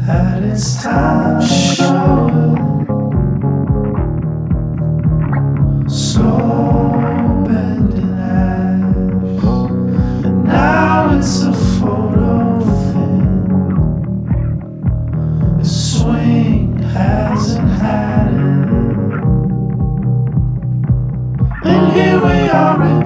At its time showed so bending ash, and now it's a photo thing. The swing hasn't had it, and here we are.